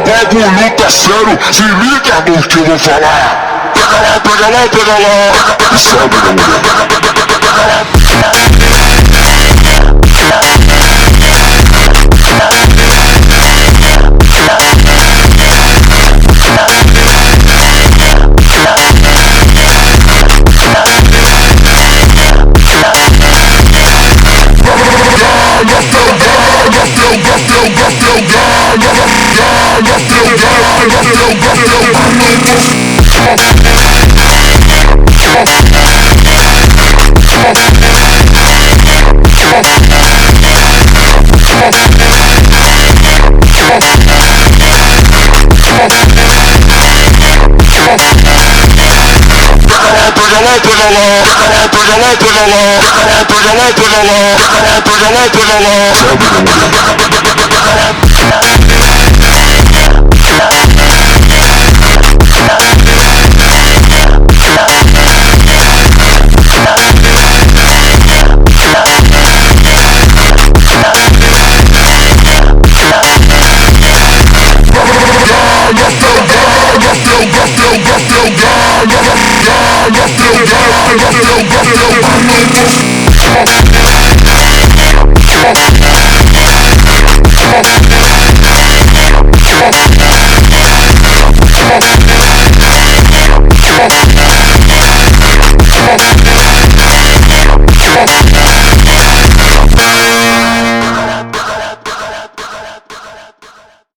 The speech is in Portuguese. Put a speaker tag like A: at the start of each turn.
A: bagulho tá sério, se liga no que eu vou falar. Pega lá, pega lá, pega lá. E sabe da mulher. Pega lá, pega lá.